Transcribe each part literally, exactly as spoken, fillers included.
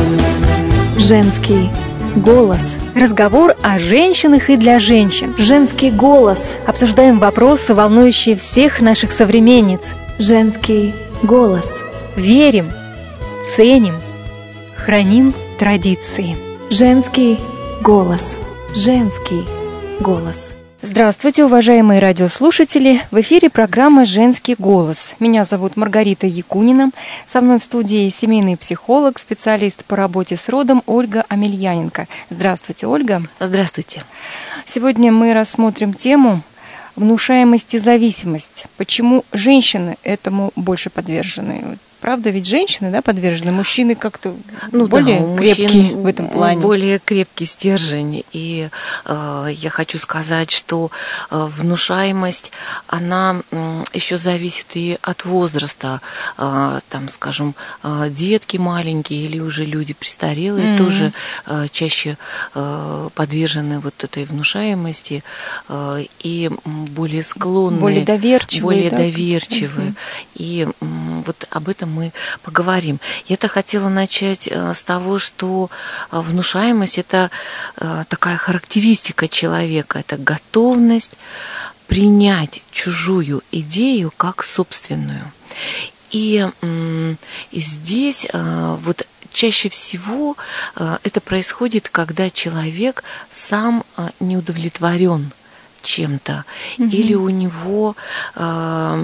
Женский голос. Разговор о женщинах и для женщин. Женский голос. Обсуждаем вопросы, волнующие всех наших современниц. Женский голос. Верим, ценим, храним традиции. Женский голос. Женский голос. Здравствуйте, уважаемые радиослушатели! В эфире программа «Женский голос». Меня зовут Маргарита Якунина. Со мной в студии семейный психолог, специалист по работе с родом Ольга Амельяненко. Здравствуйте, Ольга. Здравствуйте. Сегодня мы рассмотрим тему внушаемость и зависимость. Почему женщины этому больше подвержены? Правда, ведь женщины, да, подвержены, мужчины как-то ну, более да, крепкие в этом плане. Более крепкий стержень. И э, я хочу сказать, что э, внушаемость, она э, еще зависит и от возраста. Э, там, скажем, э, детки маленькие или уже люди престарелые mm-hmm. тоже э, чаще э, подвержены вот этой внушаемости э, и более склонны. Более доверчивые. Более да? доверчивые. Mm-hmm. И э, вот об этом мы поговорим. Я-то хотела начать с того, что внушаемость – это такая характеристика человека, это готовность принять чужую идею как собственную. И, и здесь вот чаще всего это происходит, когда человек сам не удовлетворен чем-то, mm-hmm. или у него э,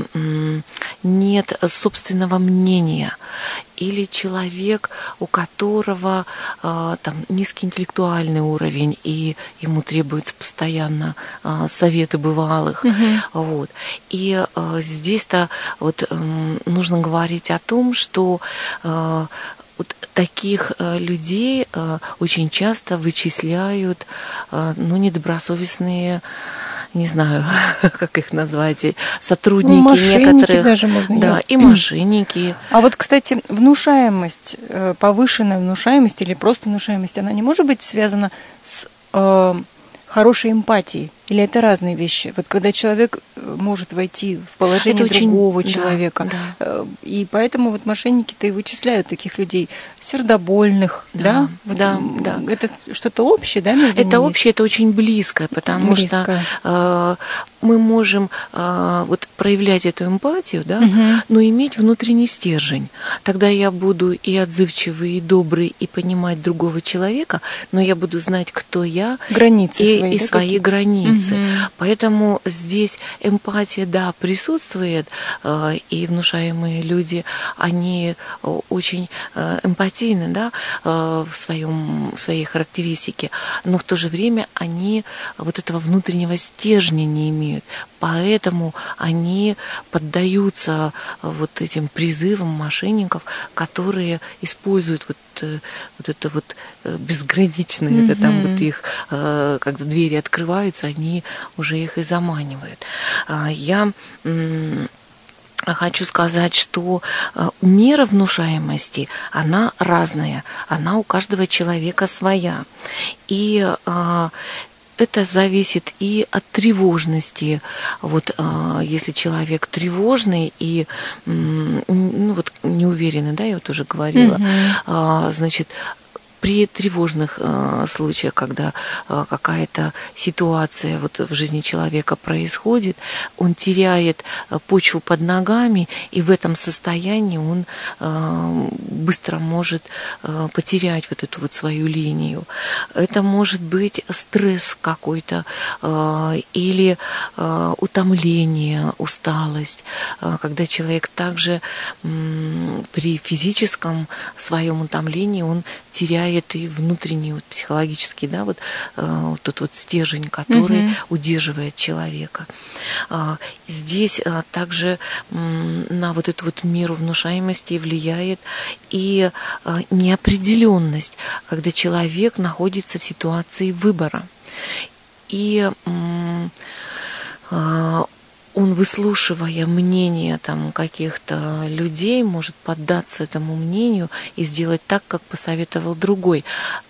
нет собственного мнения, или человек, у которого э, там низкий интеллектуальный уровень, и ему требуется постоянно э, советы бывалых. Mm-hmm. Вот. И э, здесь-то вот, э, нужно говорить о том, что э, вот таких э, людей э, очень часто вычисляют э, ну, недобросовестные, не знаю, как их назвать, сотрудники ну, мошенники некоторых. Даже можно да, и мошенники. А вот, кстати, внушаемость, повышенная внушаемость или просто внушаемость, она не может быть связана с э, хорошей эмпатией? Или это разные вещи? Вот когда человек может войти в положение это другого очень... человека, да, да. И поэтому вот мошенники-то и вычисляют таких людей, сердобольных, да? Да, вот да, да. Это что-то общее, да, между Это ними общее, есть? Это очень близкое, потому Близко. что э, мы можем э, вот проявлять эту эмпатию, да, угу. но иметь внутренний стержень. Тогда я буду и отзывчивый, и добрый, и понимать другого человека, но я буду знать, кто я, границы и, свои, и да, свои какие? границы. Угу. Поэтому здесь эмпатия, да, присутствует, э, и внушаемые люди, они очень э, эмпатийны, да, э, в, своем, в своей характеристике, но в то же время они вот этого внутреннего стержня не имеют. Поэтому они поддаются вот этим призывам мошенников, которые используют вот, вот это вот безграничное, mm-hmm. это там вот их, когда двери открываются, они уже их и заманивают. Я хочу сказать, что мера внушаемости, она разная, она у каждого человека своя. И это зависит и от тревожности. Вот если человек тревожный и ну, вот, неуверенный, да, я вот уже говорила, mm-hmm. значит, при тревожных э, случаях, когда э, какая-то ситуация вот в жизни человека происходит, он теряет э, почву под ногами, и в этом состоянии он э, быстро может э, потерять вот эту вот свою линию. Это может быть стресс какой-то э, или э, утомление, усталость, э, когда человек также э, при физическом своем утомлении он теряет и внутренний вот, психологический, да, вот, э, вот тот вот стержень, который mm-hmm. удерживает человека. А, здесь а, также м, на вот эту вот меру внушаемости влияет и а, неопределенность, когда человек находится в ситуации выбора. И м, а, он, выслушивая мнение там, каких-то людей, может поддаться этому мнению и сделать так, как посоветовал другой.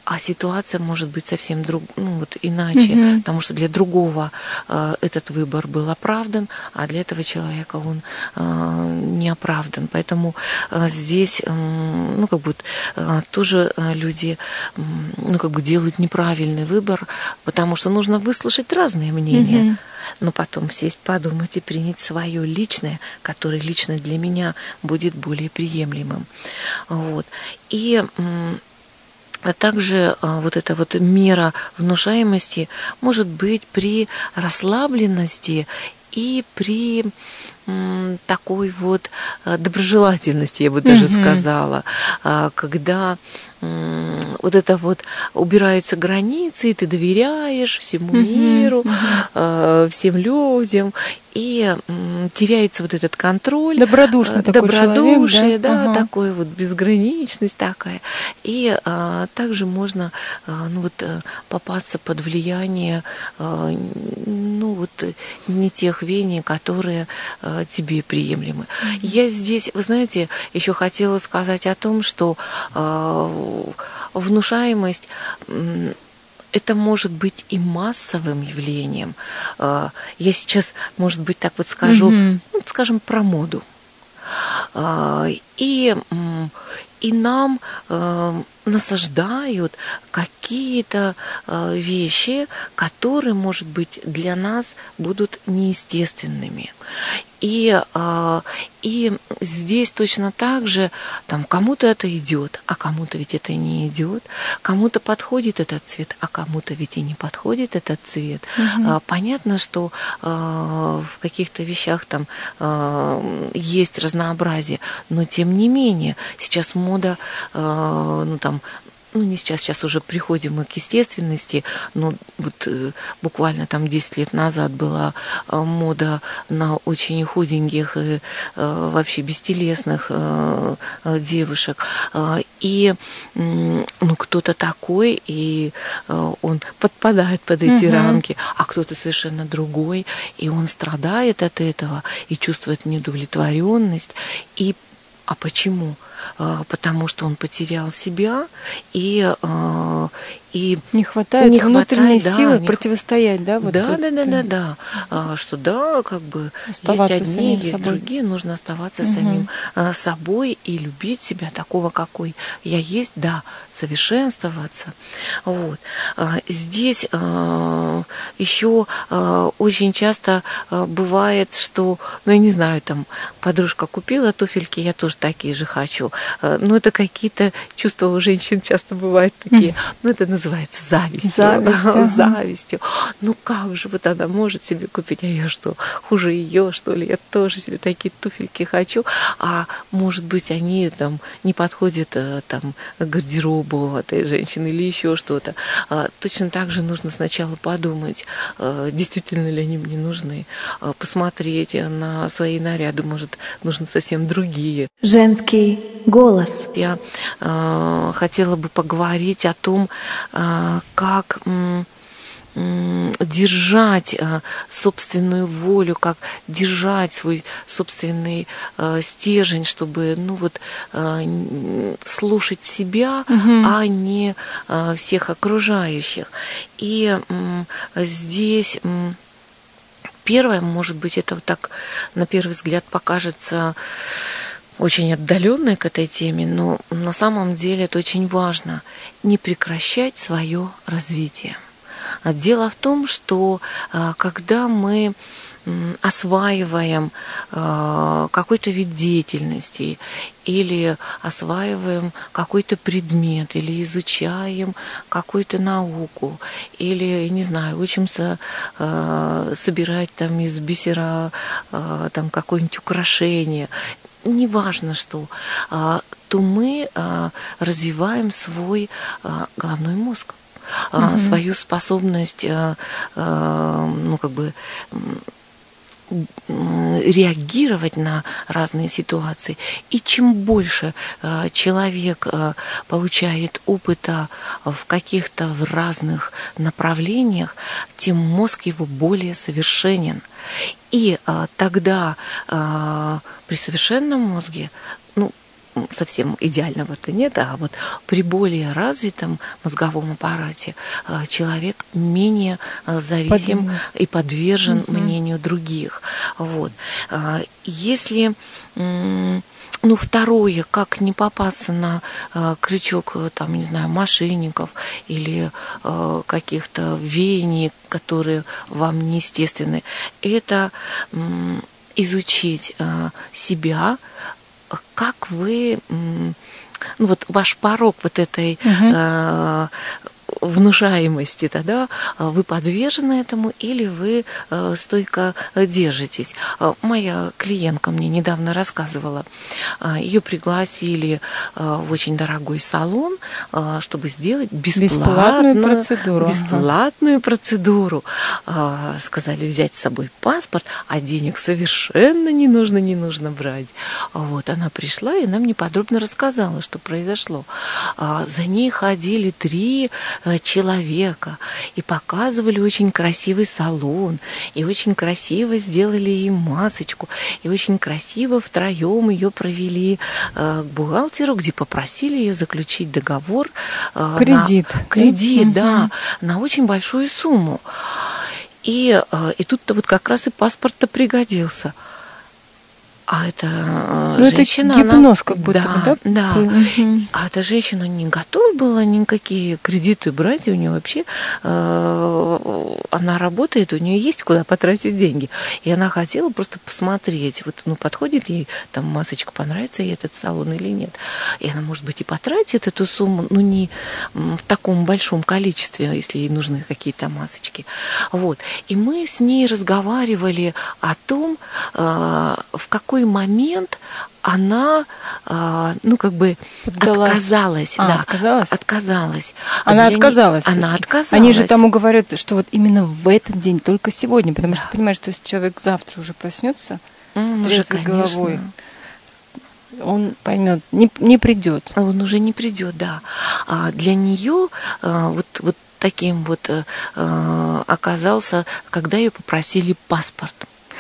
а ситуация может быть совсем друг, ну, вот иначе, mm-hmm. потому что для другого э, этот выбор был оправдан, а для этого человека он э, не оправдан. Поэтому э, здесь э, ну, как бы, э, тоже люди э, ну, как бы делают неправильный выбор, потому что нужно выслушать разные мнения. Mm-hmm. Но потом сесть, подумать и принять свое личное, которое лично для меня будет более приемлемым. Вот. И а также вот эта вот мера внушаемости может быть при расслабленности и при такой вот доброжелательности, я бы даже mm-hmm. сказала, когда вот это вот убираются границы, и ты доверяешь всему mm-hmm. миру, mm-hmm. всем людям, и теряется вот этот контроль. Добродушный такой добродушие, человек, да, да, ага. такой вот безграничность такая. И а, также можно а, ну, вот, попасться под влияние а, ну, вот, не тех веяний, которые а, тебе приемлемы. Mm-hmm. Я здесь, вы знаете, еще хотела сказать о том, что а, внушаемость это может быть и массовым явлением. Я сейчас, может быть, так вот скажу, mm-hmm. ну, скажем, про моду. И, и нам насаждают какие-то вещи, которые, может быть, для нас будут неестественными. И, и здесь точно так же там, кому-то это идет, а кому-то ведь это не идет, кому-то подходит этот цвет, а кому-то ведь и не подходит этот цвет. Mm-hmm. Понятно, что в каких-то вещах там есть разнообразие, но тем не менее сейчас мода, ну там, ну не сейчас, сейчас уже приходим мы к естественности, но вот э, буквально там десять лет назад была э, мода на очень худеньких и э, вообще бестелесных э, э, девушек. Э, и э, ну, кто-то такой, и э, он подпадает под эти угу. рамки, а кто-то совершенно другой, и он страдает от этого и чувствует неудовлетворенность. И а почему? Потому что он потерял себя и, и не хватает не внутренней хватает, силы да, противостоять, да? Вот да, тут, да, да, да, да, да, что да, как бы оставаться есть одни, есть собой. другие, нужно оставаться угу. самим собой и любить себя такого, какой я есть, да, совершенствоваться. Вот. Здесь еще очень часто бывает, что, ну, я не знаю, там подружка купила туфельки, я тоже такие же хочу. Ну, это какие-то чувства у женщин часто бывают такие. Ну, это называется завистью. Зависть, ага. Завистью. Ну, как же вот она может себе купить, а я что, хуже ее, что ли? Я тоже себе такие туфельки хочу. А может быть, они там не подходят там, к гардеробу этой женщины или еще что-то. Точно так же нужно сначала подумать, действительно ли они мне нужны. Посмотреть на свои наряды, может, нужны совсем другие. Женский голос. Я э, хотела бы поговорить о том, э, как э, э, держать э, собственную волю, как держать свой собственный э, стержень, чтобы ну, вот, э, слушать себя, угу. а не э, всех окружающих. И э, здесь... Э, Первое, может быть, это вот так на первый взгляд покажется очень отдаленной к этой теме, но на самом деле это очень важно – не прекращать свое развитие. Дело в том, что когда мы осваиваем какой-то вид деятельности или осваиваем какой-то предмет, или изучаем какую-то науку, или, не знаю, учимся собирать там из бисера там какое-нибудь украшение, неважно что, то мы развиваем свой головной мозг, mm-hmm. свою способность, ну, как бы, реагировать на разные ситуации. И чем больше э, человек э, получает опыта в каких-то в разных направлениях, тем мозг его более совершенен. И э, тогда э, при совершенном мозге, ну, совсем идеального-то нет, а вот при более развитом мозговом аппарате человек менее зависим Подвижен. и подвержен Угу. мнению других. Вот. Если... Ну, второе, как не попасться на э, крючок, там, не знаю, мошенников или э, каких-то веяний, которые вам неестественны, это э, изучить э, себя, как вы, э, ну, вот ваш порог вот этой Угу. э, внушаемости, тогда вы подвержены этому или вы стойко держитесь. Моя клиентка мне недавно рассказывала, ее пригласили в очень дорогой салон, чтобы сделать бесплатную, Бесплатную процедуру. бесплатную ага. процедуру. Сказали взять с собой паспорт, а денег совершенно не нужно, не нужно брать. Вот она пришла и нам неподробно рассказала, что произошло. За ней ходили три человека и показывали очень красивый салон, и очень красиво сделали ей масочку, и очень красиво втроем ее провели к бухгалтеру, где попросили ее заключить договор. Кредит. На, кредит, угу. да, на очень большую сумму. И, и тут-то вот как раз и паспорт-то пригодился. А эта ну, женщина... Это гипноз она, как будто да, бы, да? Да. Угу. А эта женщина не готова была никакие кредиты брать, и у нее вообще... Э, она работает, у нее есть куда потратить деньги. И она хотела просто посмотреть, вот, ну, подходит ей там масочка, понравится ей этот салон или нет. И она, может быть, и потратит эту сумму, но не в таком большом количестве, если ей нужны какие-то масочки. Вот. И мы с ней разговаривали о том, э, в какой момент она, ну, как бы Поддалась. отказалась. А, да, отказалась? Отказалась. Она Для отказалась. Не... Она отказалась. Они же там уговаривают, что вот именно в этот день, только сегодня, потому да. что понимаешь, что если человек завтра уже проснется mm, с трезвой уже, головой, он поймет, не, не придет. Он уже не придет, да. А для нее вот, вот таким вот оказался, когда ее попросили паспорт.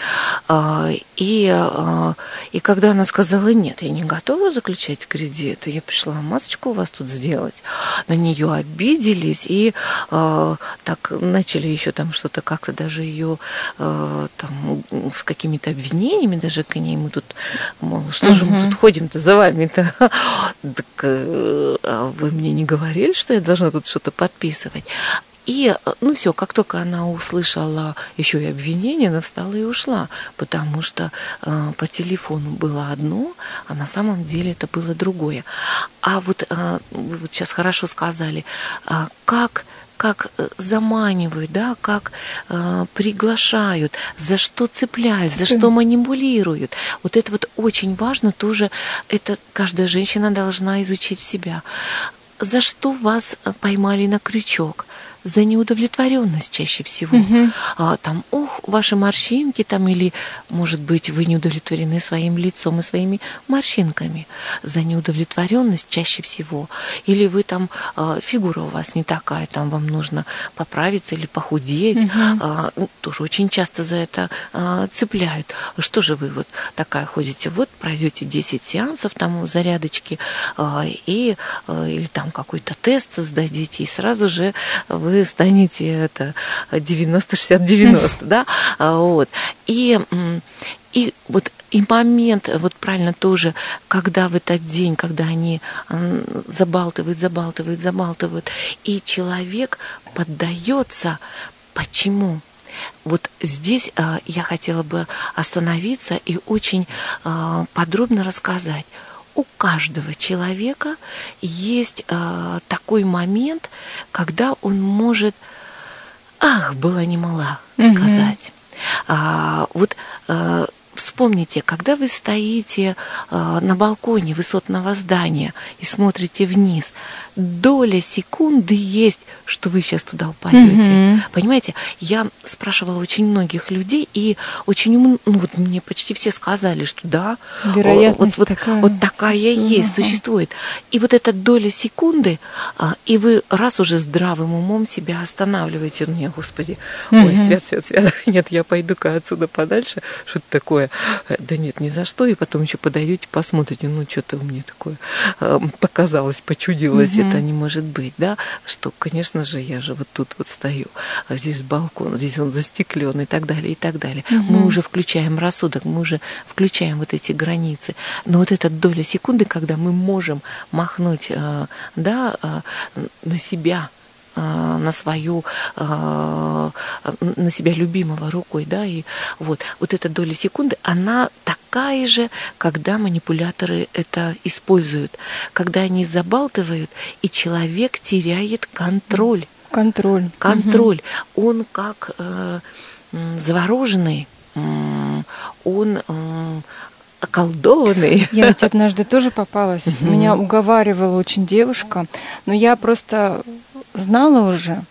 И, и когда она сказала, нет, я не готова заключать кредит, я пришла масочку у вас тут сделать, на нее обиделись и э, так начали еще там что-то как-то даже ее э, там с какими-то обвинениями даже к ней, мы тут, мол, что же мы тут ходим-то за вами-то? Так э, вы мне не говорили, что я должна тут что-то подписывать? И, ну все, как только она услышала еще и обвинение, она встала и ушла, потому что э, по телефону было одно, а на самом деле это было другое. А вот э, вы вот сейчас хорошо сказали, э, как как заманивают, да, как э, приглашают, за что цепляют, за что манипулируют. Вот это вот очень важно тоже, это каждая женщина должна изучить в себя. За что вас поймали на крючок? За неудовлетворенность чаще всего. Угу. А, там, ох, ваши морщинки, там, или, может быть, вы не удовлетворены своим лицом и своими морщинками. За неудовлетворенность чаще всего. Или вы там, а, фигура у вас не такая, там вам нужно поправиться или похудеть. Угу. А, ну, тоже очень часто за это а, цепляют. Что же вы вот такая ходите? Вот пройдете десять сеансов, там, зарядочки, а, и, а, или там какой-то тест сдадите, и сразу же вы вы станете это девяносто шестьдесят девяносто, да, вот. И, и вот и момент, вот правильно тоже, когда в этот день, когда они забалтывают, забалтывают, забалтывают, и человек поддается, почему? Вот здесь а, я хотела бы остановиться и очень а, подробно рассказать. У каждого человека есть э, такой момент, когда он может, ах, была не мала, сказать. Mm-hmm. А, вот э, вспомните, когда вы стоите э, на балконе высотного здания и смотрите вниз, доля секунды есть, что вы сейчас туда упадете. Mm-hmm. Понимаете, я спрашивала очень многих людей, и очень, ну вот мне почти все сказали, что да, вероятность вот, такая, вот, вот такая существует. есть, существует. И вот эта доля секунды, и вы раз уже здравым умом себя останавливаете, мне, Господи, mm-hmm. ой, свят, свят, свят, нет, я пойду-ка отсюда подальше, что-то такое. такая, да нет, ни за что, и потом еще подойдете, посмотрите, ну, что-то мне такое э, показалось, почудилось, mm-hmm. это не может быть, да, что, конечно же, я же вот тут вот стою, а здесь балкон, здесь он застеклен и так далее, и так далее. Mm-hmm. Мы уже включаем рассудок, мы уже включаем вот эти границы, но вот эта доля секунды, когда мы можем махнуть, э, да, э, на себя, на свою, на себя любимого рукой, да, и вот, вот эта доля секунды, она такая же, когда манипуляторы это используют, когда они забалтывают, и человек теряет контроль. Контроль. Контроль. Угу. Он как э, завороженный, он э, околдованный. Я ведь однажды тоже попалась. Uh-huh. Меня уговаривала очень девушка, но я просто знала уже.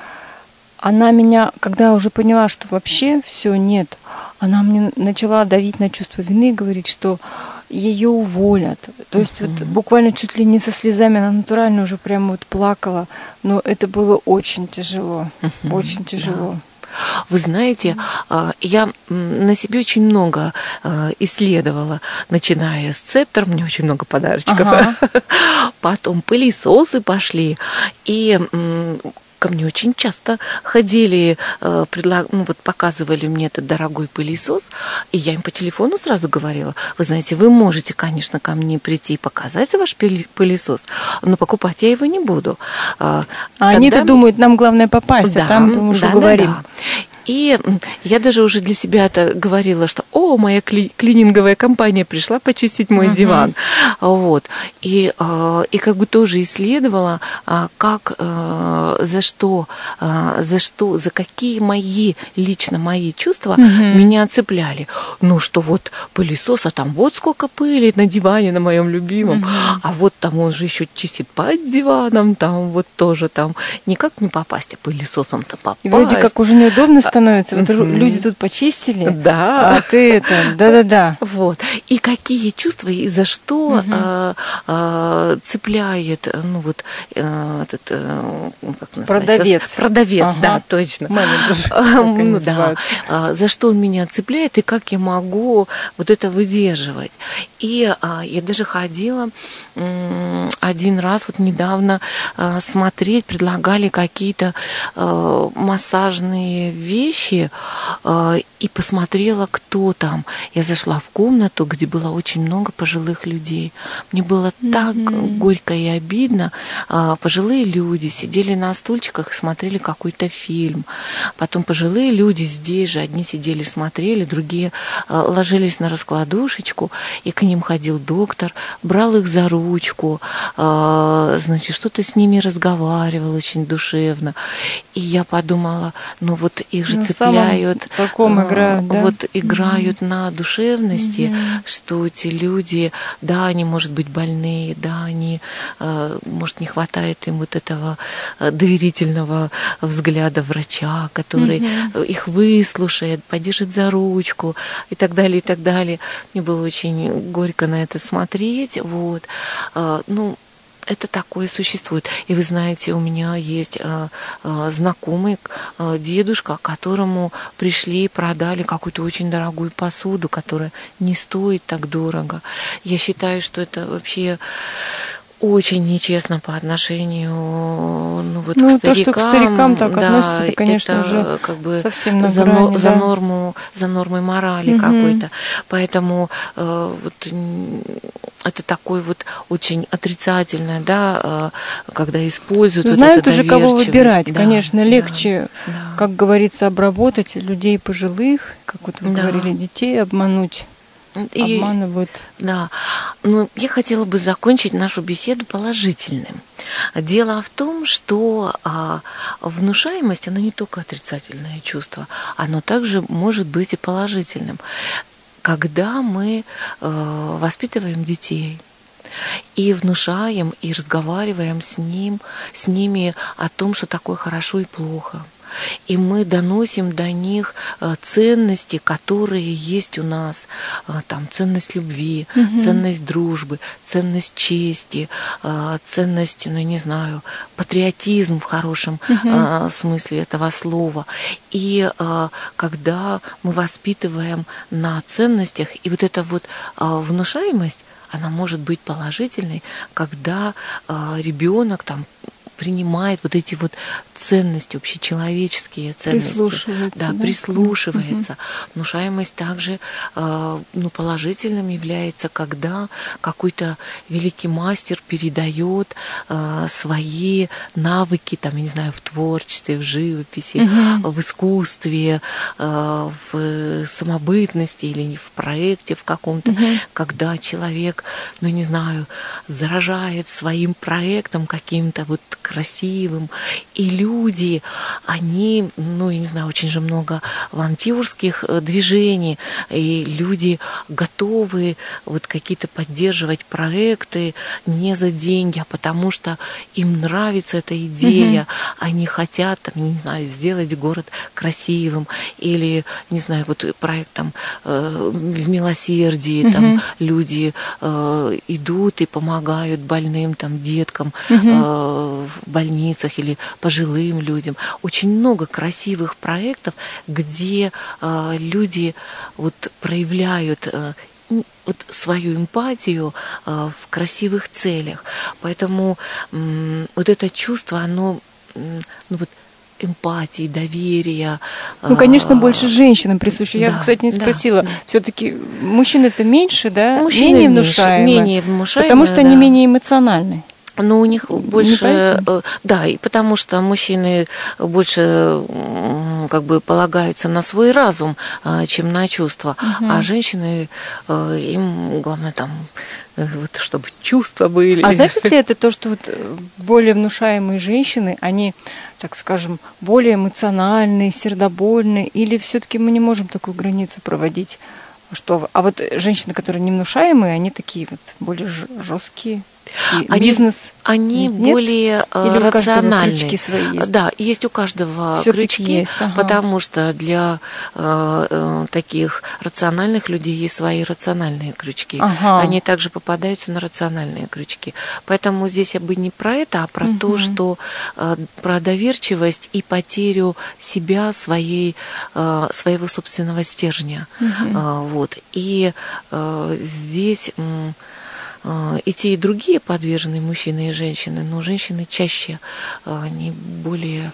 Она меня, когда уже поняла, что вообще все нет, она мне начала давить на чувство вины и говорить, что ее уволят. То есть uh-huh. вот буквально чуть ли не со слезами, она натурально уже прямо вот плакала. Но это было очень тяжело, uh-huh. очень тяжело. Да. Вы знаете, я на себе очень много исследовала, начиная с Цептор, мне очень много подарочков, ага. Потом пылесосы пошли, и ко мне очень часто ходили, предлаг... ну, вот показывали мне этот дорогой пылесос, и я им по телефону сразу говорила, вы знаете, вы можете, конечно, ко мне прийти и показать ваш пылесос, но покупать я его не буду. А Тогда... они-то думают, нам главное попасть, да, а там мы уже да, уговорим. Да, да. И я даже уже для себя это говорила, что «О, моя кли- клининговая компания пришла почистить мой uh-huh. диван». Вот. И, и как бы тоже исследовала, как, за что, за что, за какие мои, лично мои чувства uh-huh. меня цепляли. Ну, что вот пылесос, а там вот сколько пыли на диване, на моем любимом, uh-huh. а вот там он же еще чистит под диваном, там вот тоже там никак не попасть, а пылесосом-то попасть. И вроде как уже неудобно становится. Вот mm-hmm. люди тут почистили, да. а ты это, да-да-да. Вот. И какие чувства, и за что mm-hmm. а, а, цепляет, ну вот, а, этот, а, как назвать? Продавец. Продавец, ага. да, точно. Менеджер, ну, да. а, за что он меня цепляет, и как я могу вот это выдерживать. И а, я даже ходила м, один раз, вот недавно а, смотреть, предлагали какие-то а, массажные вещи, вещи э, и посмотрела, кто там. Я зашла в комнату, где было очень много пожилых людей. Мне было mm-hmm. так горько и обидно. Э, пожилые люди сидели на стульчиках и смотрели какой-то фильм. Потом пожилые люди здесь же, одни сидели, смотрели, другие э, ложились на раскладушечку, и к ним ходил доктор, брал их за ручку, э, значит, что-то с ними разговаривал очень душевно. И я подумала, ну вот их же на цепляют, таком играют, да? вот играют mm-hmm. на душевности, mm-hmm. что эти люди, да, они, может быть, больные, да, они, может, не хватает им вот этого доверительного взгляда врача, который mm-hmm. их выслушает, подержит за ручку и так далее, и так далее. Мне было очень горько на это смотреть, вот, ну, это такое существует. И вы знаете, у меня есть э, э, знакомый э, дедушка, которому пришли и продали какую-то очень дорогую посуду, которая не стоит так дорого. Я считаю, что это вообще очень нечестно по отношению, ну, вот, ну, к старикам. То, что к старикам так да, относятся, это, конечно, это уже как бы совсем на за, грани, за, да. норму, за нормой морали угу. какой-то. Поэтому э, вот, это такое вот очень отрицательное, да, э, когда используют Знают вот эту уже, кого выбирать. Да, конечно, легче, да, да. как говорится, обработать людей пожилых, как вот вы да. говорили, детей обмануть. И, обманывают. Да. Но я хотела бы закончить нашу беседу положительным. Дело в том, что а, внушаемость, она не только отрицательное чувство, оно также может быть и положительным. Когда мы а, воспитываем детей, и внушаем, и разговариваем с ним, с ними о том, что такое хорошо и плохо. и мы доносим до них ценности, которые есть у нас. Там ценность любви, угу. ценность дружбы, ценность чести, ценность, ну, не знаю, патриотизм в хорошем угу. смысле этого слова. И когда мы воспитываем на ценностях, и вот эта вот внушаемость, она может быть положительной, когда ребенок там принимает вот эти вот ценности, общечеловеческие ценности. Прислушивается. Да, да? прислушивается. Угу. Внушаемость также э, ну, положительным является, когда какой-то великий мастер передает э, свои навыки, там, я не знаю, в творчестве, в живописи, угу. в искусстве, э, в самобытности или в проекте в каком-то, угу. когда человек, ну, не знаю, заражает своим проектом каким-то вот красивым. И люди, они, ну, я не знаю, очень же много волонтерских движений, и люди готовы вот какие-то поддерживать проекты не за деньги, а потому что им нравится эта идея, угу. они хотят, там, не знаю, сделать город красивым, или, не знаю, вот проект там э, в милосердии, угу. там люди э, идут и помогают больным там деткам, угу. э, в больницах или пожилым людям. Очень много красивых проектов, где э, люди вот проявляют э, вот свою эмпатию э, в красивых целях. Поэтому э, вот это чувство, оно э, ну, вот, эмпатии, доверия. Ну, конечно, больше женщинам присуще. Я, да, кстати, не спросила. Да, да. Все-таки мужчины-то меньше, да? Мужчины менее меньше, внушаемы. Менее внушаемы, потому что да. они менее эмоциональны. Но у них больше, да, и потому что мужчины больше как бы полагаются на свой разум, чем на чувства, угу. а женщины, им главное там, вот, чтобы чувства были. А значит ли это то, что вот более внушаемые женщины, они, так скажем, более эмоциональные, сердобольные, или все-таки мы не можем такую границу проводить? Что, а вот женщины, которые не внушаемые, они такие вот более жесткие. Они, бизнес они нет? более Или рациональные. Крючки свои есть? Да, есть у каждого Всё-таки крючки, есть, ага. потому что для э, э, таких рациональных людей есть свои рациональные крючки. Ага. Они также попадаются на рациональные крючки. Поэтому здесь я бы не про это, а про угу. то, что э, про доверчивость и потерю себя, своей, э, своего собственного стержня. Угу. Э, вот. И э, здесь... Э, И те, и другие подвержены, мужчины и женщины, но женщины чаще, они более,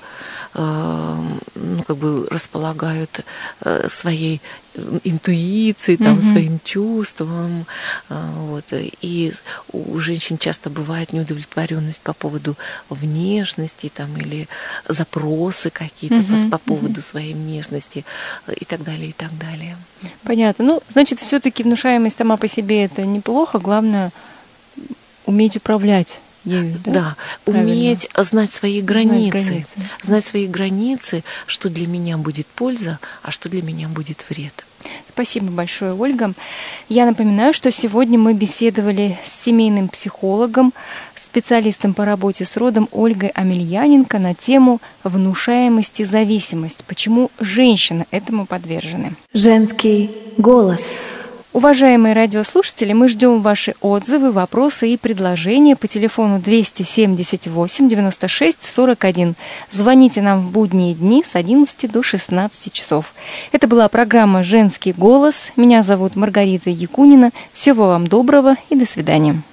ну, как бы располагают своей интуицией, там, угу. своим чувством. Вот. И у женщин часто бывает неудовлетворенность по поводу внешности там, или запросы какие-то угу. по, по поводу угу. своей внешности и так далее, и так далее. Понятно. Ну, значит, все-таки внушаемость сама по себе это неплохо, главное уметь управлять ею, да? Да, уметь знать свои границы, знать границы, знать свои границы, что для меня будет польза, а что для меня будет вред. Спасибо большое, Ольга. Я напоминаю, что сегодня мы беседовали с семейным психологом, специалистом по работе с родом Ольгой Амельяненко на тему внушаемость и зависимость. Почему женщины этому подвержены? Женский голос. Уважаемые радиослушатели, мы ждем ваши отзывы, вопросы и предложения по телефону двести семьдесят восемь девяносто шесть сорок один. Звоните нам в будние дни с одиннадцати до шестнадцати часов. Это была программа «Женский голос». Меня зовут Маргарита Якунина. Всего вам доброго и до свидания.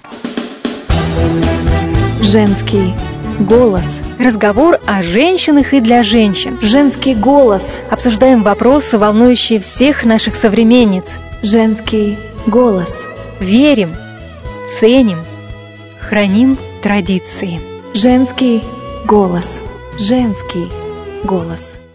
Женский голос. Разговор о женщинах и для женщин. Женский голос. Обсуждаем вопросы, волнующие всех наших современниц. Женский голос. Верим, ценим, храним традиции. Женский голос. Женский голос.